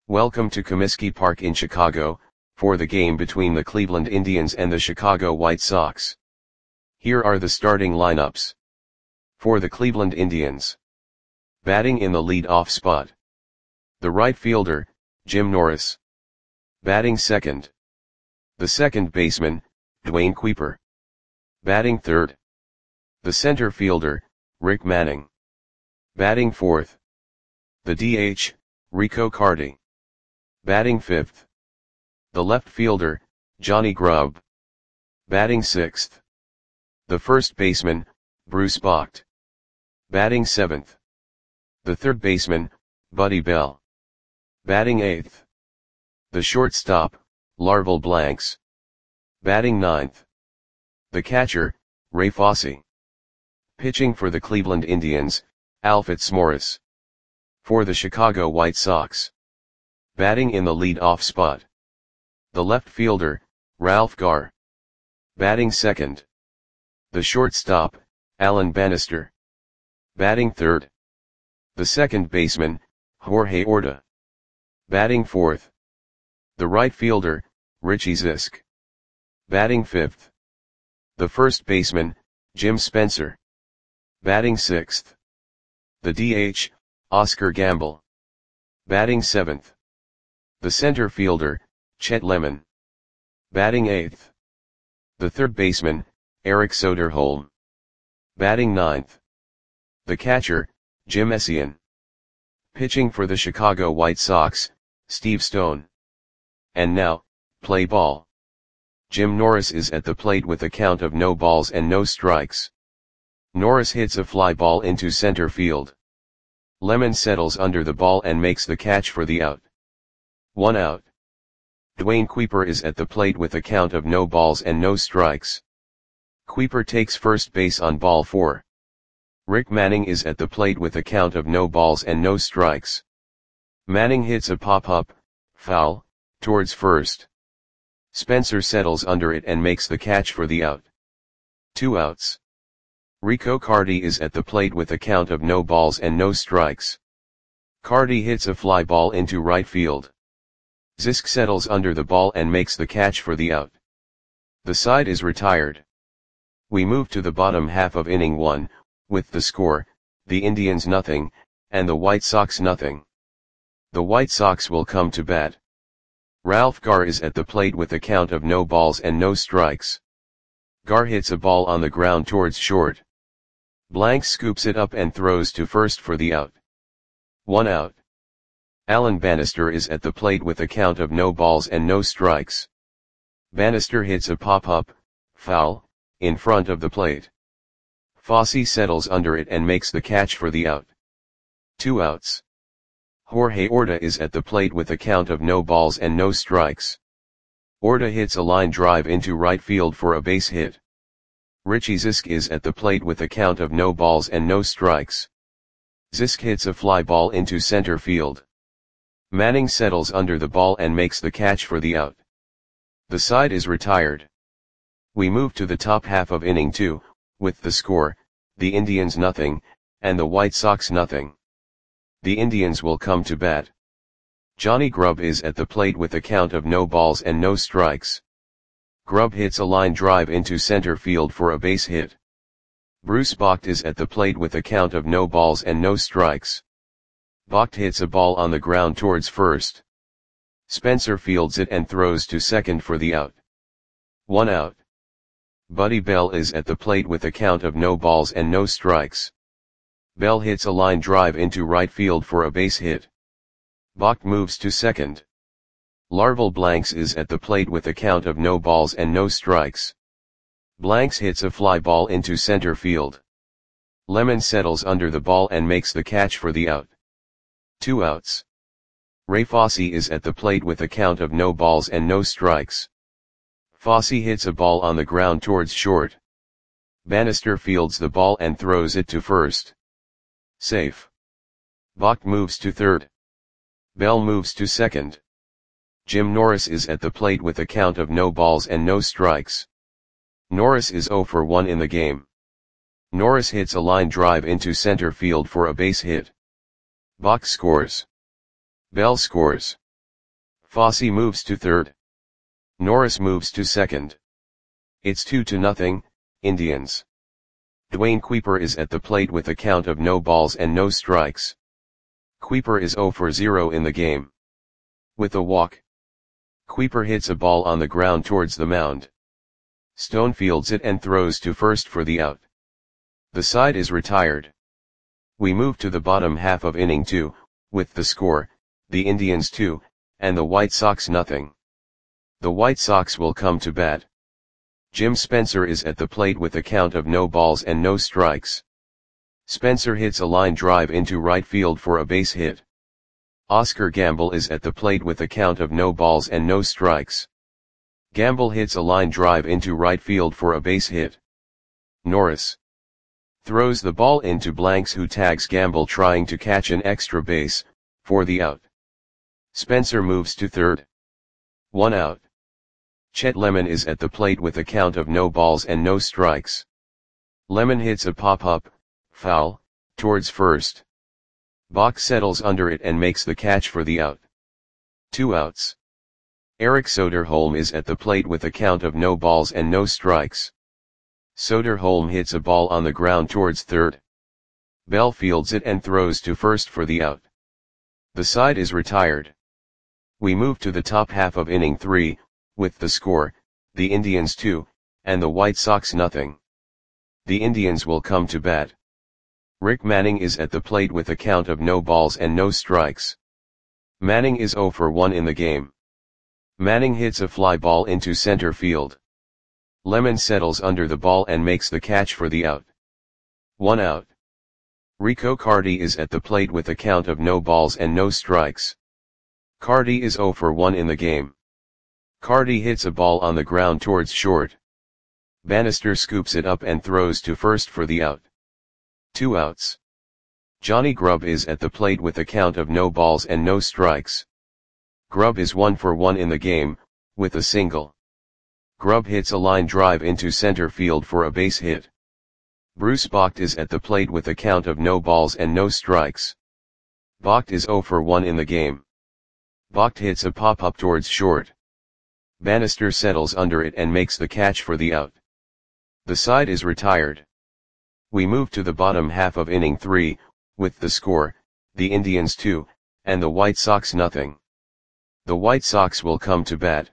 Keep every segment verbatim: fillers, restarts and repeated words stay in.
Welcome to Comiskey Park in Chicago, for the game between the Cleveland Indians and the Chicago White Sox. Here are the starting lineups. For the Cleveland Indians. Batting in the lead-off spot. The right fielder, Jim Norris. Batting second. The second baseman, Dwayne Kuiper. Batting third. The center fielder, Rick Manning. Batting fourth. The D H, Rico Carty. Batting fifth. The left fielder, Johnny Grubb. Batting sixth. The first baseman, Bruce Bocht. Batting seventh. The third baseman, Buddy Bell. Batting eighth. The shortstop, Larval Blanks. Batting ninth. The catcher, Ray Fosse. Pitching for the Cleveland Indians, Al Fitzmaurice. For the Chicago White Sox. Batting in the lead-off spot. The left fielder, Ralph Garr. Batting second. The shortstop, Alan Bannister. Batting third. The second baseman, Jorge Orta. Batting fourth. The right fielder, Richie Zisk. Batting fifth. The first baseman, Jim Spencer. Batting sixth. The D H, Oscar Gamble. Batting seventh. The center fielder, Chet Lemon. Batting eighth. The third baseman, Eric Soderholm. Batting ninth. The catcher, Jim Essien. Pitching for the Chicago White Sox, Steve Stone. And now, play ball. Jim Norris is at the plate with a count of no balls and no strikes. Norris hits a fly ball into center field. Lemon settles under the ball and makes the catch for the out. One out. Dwayne Kuiper is at the plate with a count of no balls and no strikes. Kuiper takes first base on ball four. Rick Manning is at the plate with a count of no balls and no strikes. Manning hits a pop-up, foul, towards first. Spencer settles under it and makes the catch for the out. Two outs. Rico Carty is at the plate with a count of no balls and no strikes. Carty hits a fly ball into right field. Zisk settles under the ball and makes the catch for the out. The side is retired. We move to the bottom half of inning one, with the score, the Indians nothing, and the White Sox nothing. The White Sox will come to bat. Ralph Garr is at the plate with a count of no balls and no strikes. Garr hits a ball on the ground towards short. Blanks scoops it up and throws to first for the out. One out. Alan Bannister is at the plate with a count of no balls and no strikes. Bannister hits a pop-up, foul, in front of the plate. Fosse settles under it and makes the catch for the out. Two outs. Jorge Orta is at the plate with a count of no balls and no strikes. Orta hits a line drive into right field for a base hit. Richie Zisk is at the plate with a count of no balls and no strikes. Zisk hits a fly ball into center field. Manning settles under the ball and makes the catch for the out. The side is retired. We move to the top half of inning two, with the score, the Indians nothing, and the White Sox nothing. The Indians will come to bat. Johnny Grubb is at the plate with a count of no balls and no strikes. Grubb hits a line drive into center field for a base hit. Bruce Bocht is at the plate with a count of no balls and no strikes. Bocht hits a ball on the ground towards first. Spencer fields it and throws to second for the out. One out. Buddy Bell is at the plate with a count of no balls and no strikes. Bell hits a line drive into right field for a base hit. Bocht moves to second. Larval Blanks is at the plate with a count of no balls and no strikes. Blanks hits a fly ball into center field. Lemon settles under the ball and makes the catch for the out. Two outs. Ray Fosse is at the plate with a count of no balls and no strikes. Fosse hits a ball on the ground towards short. Bannister fields the ball and throws it to first. Safe. Bocht moves to third. Bell moves to second. Jim Norris is at the plate with a count of no balls and no strikes. Norris is zero for one in the game. Norris hits a line drive into center field for a base hit. Bocht scores. Bell scores. Fosse moves to third. Norris moves to second. It's two to nothing, Indians. Dwayne Kuiper is at the plate with a count of no balls and no strikes. Kuiper is zero for zero in the game. With a walk, Kuiper hits a ball on the ground towards the mound. Stone fields it and throws to first for the out. The side is retired. We move to the bottom half of inning two, with the score, the Indians two, and the White Sox nothing. The White Sox will come to bat. Jim Spencer is at the plate with a count of no balls and no strikes. Spencer hits a line drive into right field for a base hit. Oscar Gamble is at the plate with a count of no balls and no strikes. Gamble hits a line drive into right field for a base hit. Norris throws the ball into Blanks, who tags Gamble trying to catch an extra base, for the out. Spencer moves to third. One out. Chet Lemon is at the plate with a count of no balls and no strikes. Lemon hits a pop-up, foul, towards first. Bach settles under it and makes the catch for the out. Two outs. Eric Soderholm is at the plate with a count of no balls and no strikes. Soderholm hits a ball on the ground towards third. Bell fields it and throws to first for the out. The side is retired. We move to the top half of inning three, with the score, the Indians two, and the White Sox nothing. The Indians will come to bat. Rick Manning is at the plate with a count of no balls and no strikes. Manning is zero for one in the game. Manning hits a fly ball into center field. Lemon settles under the ball and makes the catch for the out. One out. Rico Carty is at the plate with a count of no balls and no strikes. Carty is zero for one in the game. Carty hits a ball on the ground towards short. Bannister scoops it up and throws to first for the out. Two outs. Johnny Grubb is at the plate with a count of no balls and no strikes. Grubb is one for one in the game, with a single. Grubb hits a line drive into center field for a base hit. Bruce Bocht is at the plate with a count of no balls and no strikes. Bocht is zero for one in the game. Bocht hits a pop-up towards short. Bannister settles under it and makes the catch for the out. The side is retired. We move to the bottom half of inning three, with the score, the Indians two, and the White Sox nothing. The White Sox will come to bat.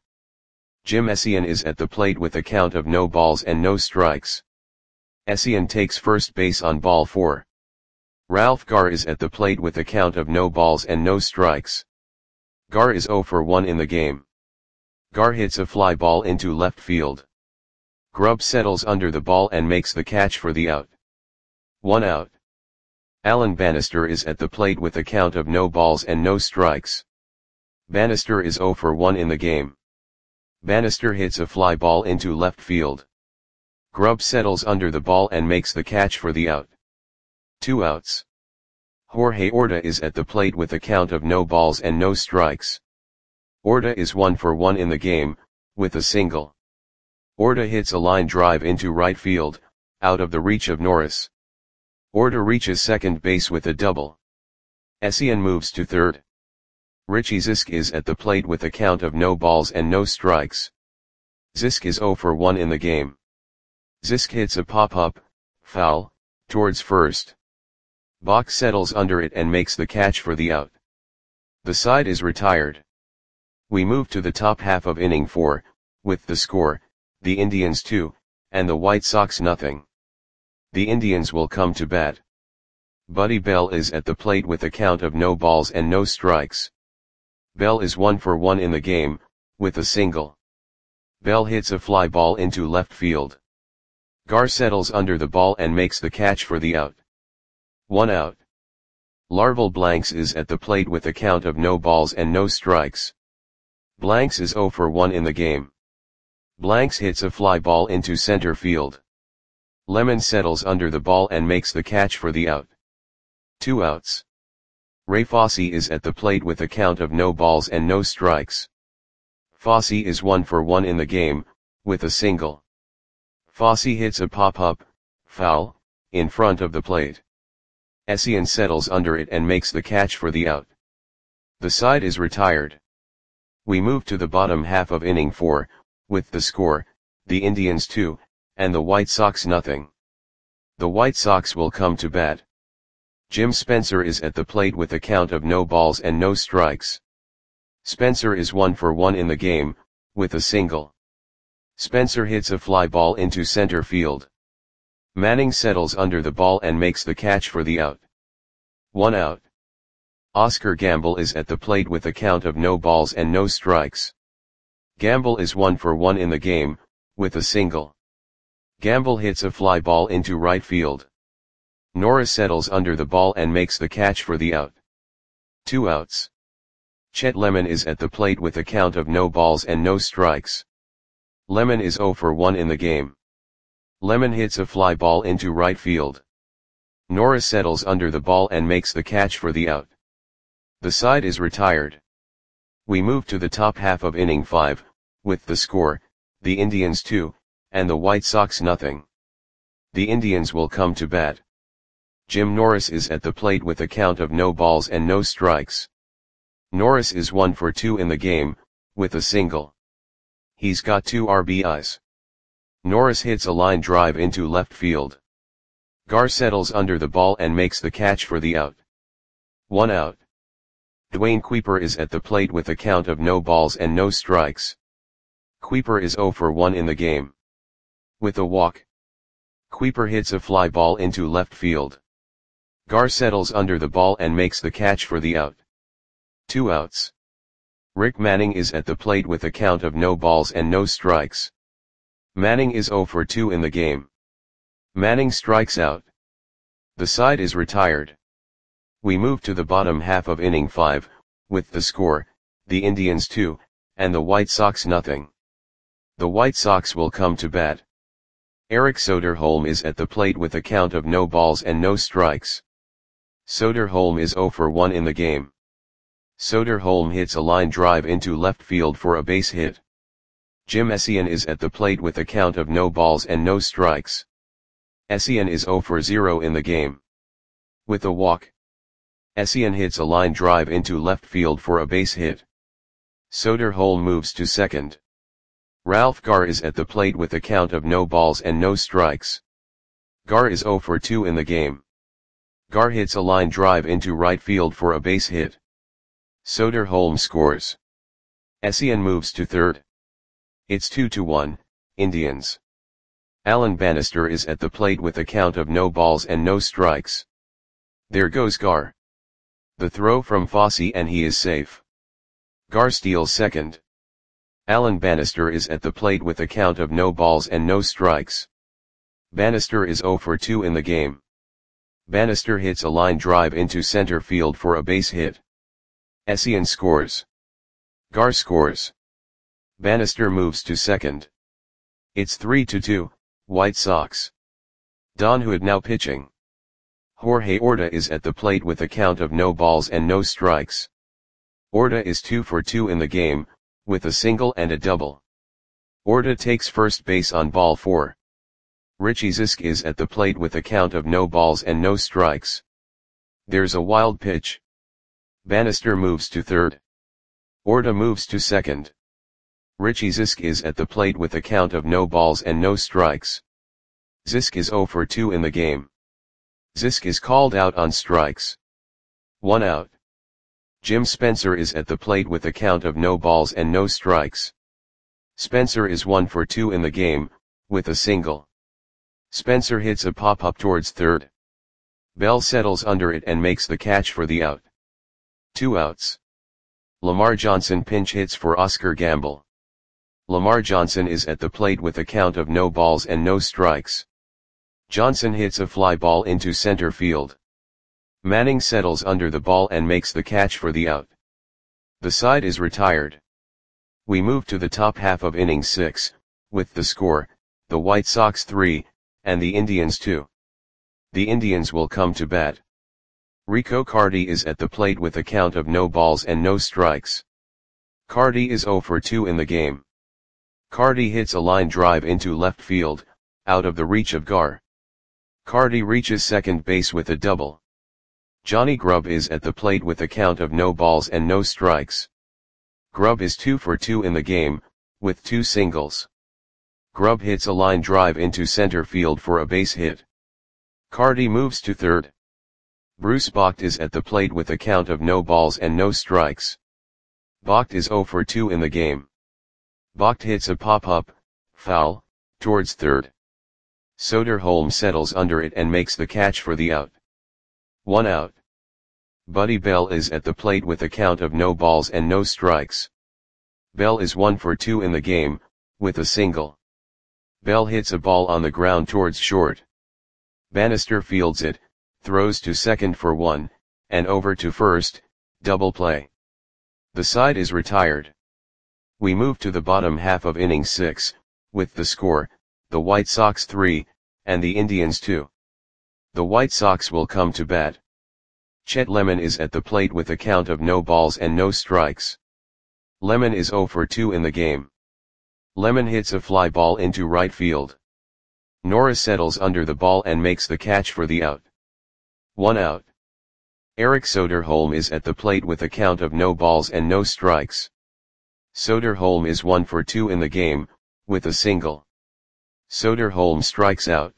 Jim Essien is at the plate with a count of no balls and no strikes. Essien takes first base on ball four. Ralph Garr is at the plate with a count of no balls and no strikes. Garr is zero for one in the game. Garr hits a fly ball into left field. Grubb settles under the ball and makes the catch for the out. One out. Alan Bannister is at the plate with a count of no balls and no strikes. Bannister is zero for one in the game. Bannister hits a fly ball into left field. Grubb settles under the ball and makes the catch for the out. Two outs. Jorge Orta is at the plate with a count of no balls and no strikes. Orta is one for one in the game, with a single. Orta hits a line drive into right field, out of the reach of Norris. Orta reaches second base with a double. Essien moves to third. Richie Zisk is at the plate with a count of no balls and no strikes. Zisk is zero for one in the game. Zisk hits a pop-up, foul, towards first. Bach settles under it and makes the catch for the out. The side is retired. We move to the top half of inning four, with the score, the Indians two, and the White Sox nothing. The Indians will come to bat. Buddy Bell is at the plate with a count of no balls and no strikes. Bell is one for one in the game, with a single. Bell hits a fly ball into left field. Garr settles under the ball and makes the catch for the out. One out. Larval Blanks is at the plate with a count of no balls and no strikes. Blanks is zero for one in the game. Blanks hits a fly ball into center field. Lemon settles under the ball and makes the catch for the out. Two outs. Ray Fosse is at the plate with a count of no balls and no strikes. Fosse is one for one in the game, with a single. Fosse hits a pop-up, foul, in front of the plate. Essien settles under it and makes the catch for the out. The side is retired. We move to the bottom half of inning four, with the score, the Indians two, and the White Sox nothing. The White Sox will come to bat. Jim Spencer is at the plate with a count of no balls and no strikes. Spencer is one for one in the game, with a single. Spencer hits a fly ball into center field. Manning settles under the ball and makes the catch for the out. One out. Oscar Gamble is at the plate with a count of no balls and no strikes. Gamble is one for one in the game, with a single. Gamble hits a fly ball into right field. Norris settles under the ball and makes the catch for the out. Two outs. Chet Lemon is at the plate with a count of no balls and no strikes. Lemon is zero for one in the game. Lemon hits a fly ball into right field. Norris settles under the ball and makes the catch for the out. The side is retired. We move to the top half of inning five, with the score, the Indians two, and the White Sox nothing. The Indians will come to bat. Jim Norris is at the plate with a count of no balls and no strikes. Norris is one for two in the game, with a single. He's got two R B Is. Norris hits a line drive into left field. Gar settles under the ball and makes the catch for the out. One out. Dwayne Kuiper is at the plate with a count of no balls and no strikes. Kuiper is zero for one in the game. With a walk. Kuiper hits a fly ball into left field. Gar settles under the ball and makes the catch for the out. Two outs. Rick Manning is at the plate with a count of no balls and no strikes. Manning is zero for two in the game. Manning strikes out. The side is retired. We move to the bottom half of inning five, with the score, the Indians two, and the White Sox nothing. The White Sox will come to bat. Eric Soderholm is at the plate with a count of no balls and no strikes. Soderholm is zero for one in the game. Soderholm hits a line drive into left field for a base hit. Jim Essien is at the plate with a count of no balls and no strikes. Essien is zero for zero in the game. With a walk. Essien hits a line drive into left field for a base hit. Soderholm moves to second. Ralph Gar is at the plate with a count of no balls and no strikes. Gar is zero for two in the game. Gar hits a line drive into right field for a base hit. Soderholm scores. Essien moves to third. It's two to one, Indians. Alan Bannister is at the plate with a count of no balls and no strikes. There goes Gar. The throw from Fosse and he is safe. Gar steals second. Alan Bannister is at the plate with a count of no balls and no strikes. Bannister is zero for two in the game. Bannister hits a line drive into center field for a base hit. Essien scores. Gar scores. Bannister moves to second. It's three to two, White Sox. Don Hood now pitching. Jorge Orta is at the plate with a count of no balls and no strikes. Orta is two for two in the game, with a single and a double. Orta takes first base on ball four. Richie Zisk is at the plate with a count of no balls and no strikes. There's a wild pitch. Bannister moves to third. Orta moves to second. Richie Zisk is at the plate with a count of no balls and no strikes. Zisk is zero for two in the game. Zisk is called out on strikes. One out. Jim Spencer is at the plate with a count of no balls and no strikes. Spencer is one for two in the game, with a single. Spencer hits a pop-up towards third. Bell settles under it and makes the catch for the out. Two outs. Lamar Johnson pinch hits for Oscar Gamble. Lamar Johnson is at the plate with a count of no balls and no strikes. Johnson hits a fly ball into center field. Manning settles under the ball and makes the catch for the out. The side is retired. We move to the top half of inning six, with the score, the White Sox three, and the Indians two. The Indians will come to bat. Rico Carty is at the plate with a count of no balls and no strikes. Carty is zero for two in the game. Carty hits a line drive into left field, out of the reach of Gar. Carty reaches second base with a double. Johnny Grubb is at the plate with a count of no balls and no strikes. Grubb is two for two in the game, with two singles. Grubb hits a line drive into center field for a base hit. Carty moves to third. Bruce Bocht is at the plate with a count of no balls and no strikes. Bocht is zero for two in the game. Bocht hits a pop-up, foul, towards third. Soderholm settles under it and makes the catch for the out. One out. Buddy Bell is at the plate with a count of no balls and no strikes. Bell is one for two in the game, with a single. Bell hits a ball on the ground towards short. Bannister fields it, throws to second for one, and over to first, double play. The side is retired. We move to the bottom half of inning six, with the score, the White Sox three, and the Indians two. The White Sox will come to bat. Chet Lemon is at the plate with a count of no balls and no strikes. Lemon is zero for two in the game. Lemon hits a fly ball into right field. Norris settles under the ball and makes the catch for the out. One out. Eric Soderholm is at the plate with a count of no balls and no strikes. Soderholm is one for two in the game, with a single. Soderholm strikes out.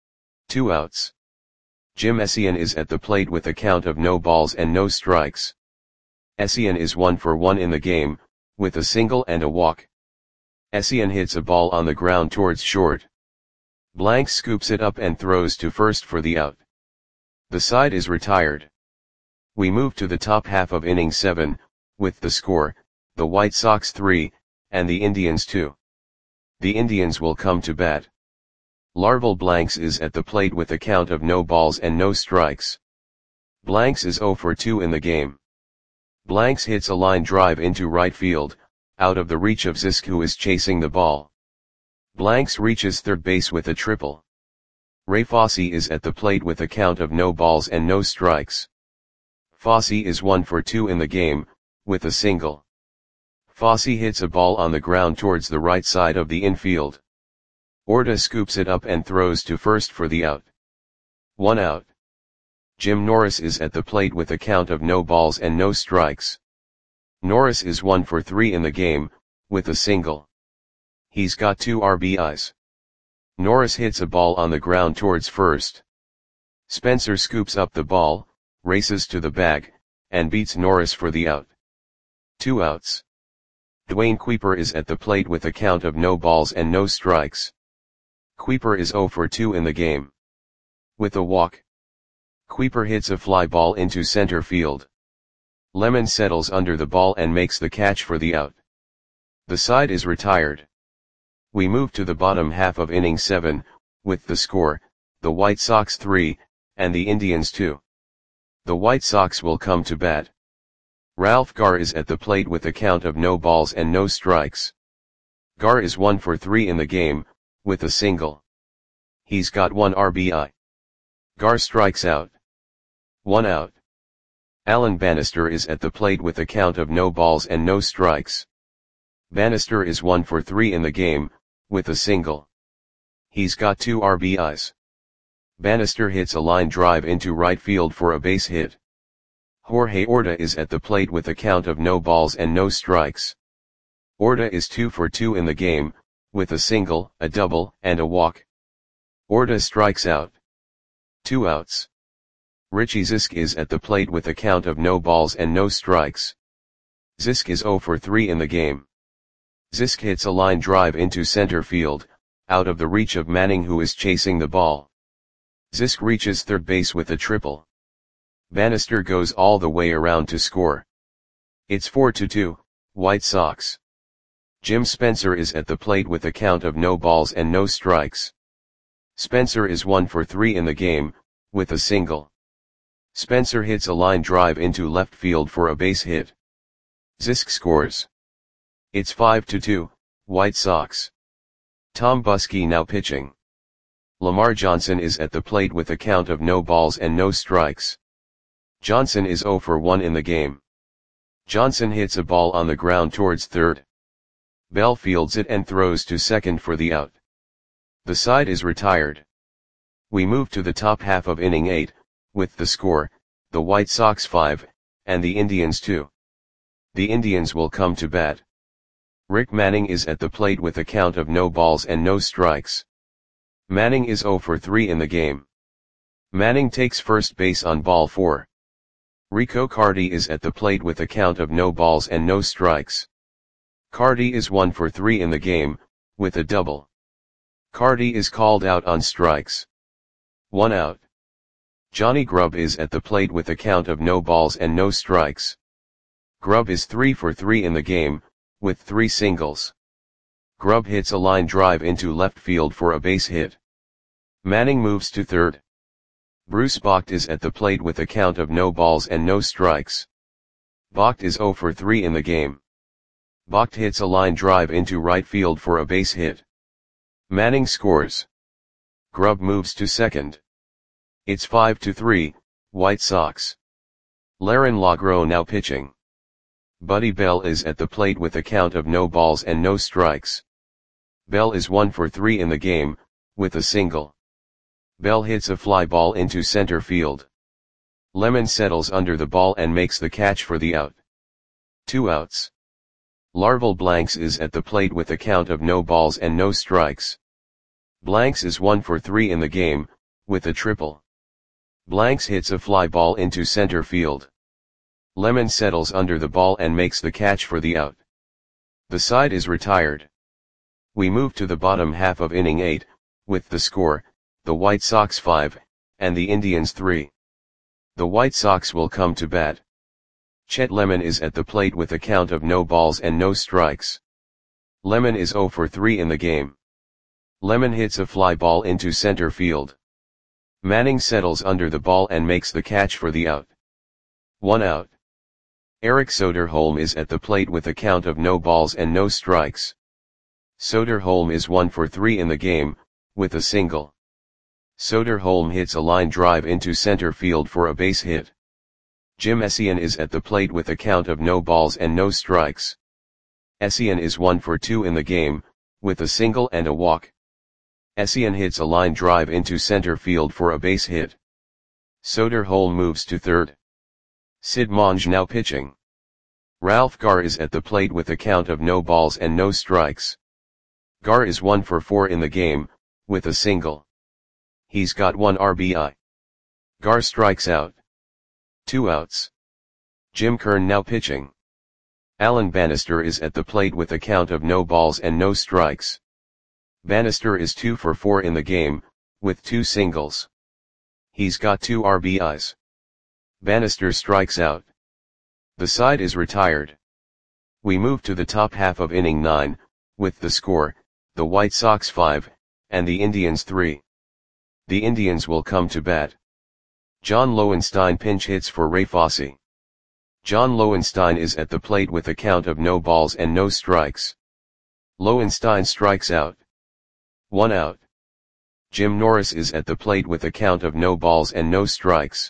Two outs. Jim Essien is at the plate with a count of no balls and no strikes. Essien is one for one in the game, with a single and a walk. Essien hits a ball on the ground towards short. Blank scoops it up and throws to first for the out. The side is retired. We move to the top half of inning seven, with the score, the White Sox three, and the Indians two. The Indians will come to bat. Larval Blanks is at the plate with a count of no balls and no strikes. Blanks is zero for two in the game. Blanks hits a line drive into right field, out of the reach of Zisk, who is chasing the ball. Blanks reaches third base with a triple. Ray Fosse is at the plate with a count of no balls and no strikes. Fosse is one for two in the game, with a single. Fosse hits a ball on the ground towards the right side of the infield. Orta scoops it up and throws to first for the out. One out. Jim Norris is at the plate with a count of no balls and no strikes. Norris is one for three in the game, with a single. He's got two R B Is. Norris hits a ball on the ground towards first. Spencer scoops up the ball, races to the bag, and beats Norris for the out. Two outs. Dwayne Kuiper is at the plate with a count of no balls and no strikes. Kuiper is zero for two in the game. With a walk. Kuiper hits a fly ball into center field. Lemon settles under the ball and makes the catch for the out. The side is retired. We move to the bottom half of inning seven, with the score, the White Sox three, and the Indians two. The White Sox will come to bat. Ralph Garr is at the plate with a count of no balls and no strikes. Garr is one for three in the game, with a single. He's got one R B I. Garr strikes out. One out. Alan Bannister is at the plate with a count of no balls and no strikes. Bannister is one for three in the game, with a single. He's got two R B Is. Bannister hits a line drive into right field for a base hit. Jorge Orta is at the plate with a count of no balls and no strikes. Orta is two for two in the game, with a single, a double, and a walk. Orta strikes out. Two outs. Richie Zisk is at the plate with a count of no balls and no strikes. Zisk is zero for three in the game. Zisk hits a line drive into center field, out of the reach of Manning, who is chasing the ball. Zisk reaches third base with a triple. Bannister goes all the way around to score. It's four to two, White Sox. Jim Spencer is at the plate with a count of no balls and no strikes. Spencer is one for three in the game, with a single. Spencer hits a line drive into left field for a base hit. Zisk scores. It's five to two, White Sox. Tom Buskey now pitching. Lamar Johnson is at the plate with a count of no balls and no strikes. Johnson is zero for one in the game. Johnson hits a ball on the ground towards third. Bell fields it and throws to second for the out. The side is retired. We move to the top half of inning eight, with the score, the White Sox five, and the Indians two. The Indians will come to bat. Rick Manning is at the plate with a count of no balls and no strikes. Manning is zero for three in the game. Manning takes first base on ball four. Rico Carty is at the plate with a count of no balls and no strikes. Carty is one for three in the game, with a double. Carty is called out on strikes. One out. Johnny Grubb is at the plate with a count of no balls and no strikes. Grubb is three for three in the game, with three singles. Grubb hits a line drive into left field for a base hit. Manning moves to third. Bruce Bocht is at the plate with a count of no balls and no strikes. Bocht is zero for three in the game. Bocht hits a line drive into right field for a base hit. Manning scores. Grubb moves to second. It's five to three, White Sox. Laron Lagro now pitching. Buddy Bell is at the plate with a count of no balls and no strikes. Bell is one for three in the game, with a single. Bell hits a fly ball into center field. Lemon settles under the ball and makes the catch for the out. Two outs. Larval Blanks is at the plate with a count of no balls and no strikes. Blanks is one for three in the game, with a triple. Blanks hits a fly ball into center field. Lemon settles under the ball and makes the catch for the out. The side is retired. We move to the bottom half of inning eight, with the score, the White Sox five, and the Indians three. The White Sox will come to bat. Chet Lemon is at the plate with a count of no balls and no strikes. Lemon is zero for three in the game. Lemon hits a fly ball into center field. Manning settles under the ball and makes the catch for the out. One out. Eric Soderholm is at the plate with a count of no balls and no strikes. Soderholm is one for three in the game, with a single. Soderholm hits a line drive into center field for a base hit. Jim Essien is at the plate with a count of no balls and no strikes. Essien is one for two in the game, with a single and a walk. Essien hits a line drive into center field for a base hit. Soderholm moves to third. Sid Monge now pitching. Ralph Garr is at the plate with a count of no balls and no strikes. Garr is one for four in the game, with a single. He's got one R B I. Garr strikes out. Two outs. Jim Kern now pitching. Alan Bannister is at the plate with a count of no balls and no strikes. Bannister is two for four in the game, with two singles. He's got two R B Is. Bannister strikes out. The side is retired. We move to the top half of inning nine, with the score, the White Sox five, and the Indians three. The Indians will come to bat. John Lowenstein pinch hits for Ray Fosse. John Lowenstein is at the plate with a count of no balls and no strikes. Lowenstein strikes out. One out. Jim Norris is at the plate with a count of no balls and no strikes.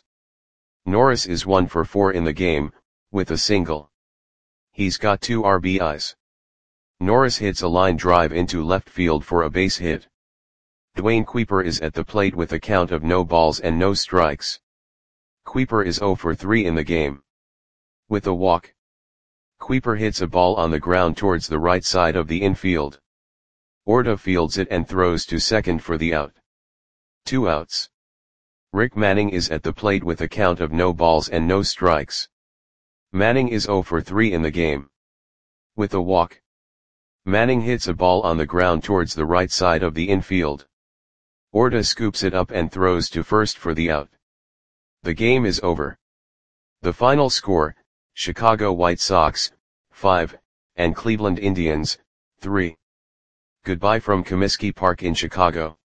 Norris is one for four in the game, with a single. He's got two R B Is. Norris hits a line drive into left field for a base hit. Dwayne Kuiper is at the plate with a count of no balls and no strikes. Kuiper is zero for three in the game. With a walk. Kuiper hits a ball on the ground towards the right side of the infield. Orta fields it and throws to second for the out. Two outs. Rick Manning is at the plate with a count of no balls and no strikes. Manning is zero for three in the game. With a walk. Manning hits a ball on the ground towards the right side of the infield. Orta scoops it up and throws to first for the out. The game is over. The final score, Chicago White Sox, five, and Cleveland Indians, three. Goodbye from Comiskey Park in Chicago.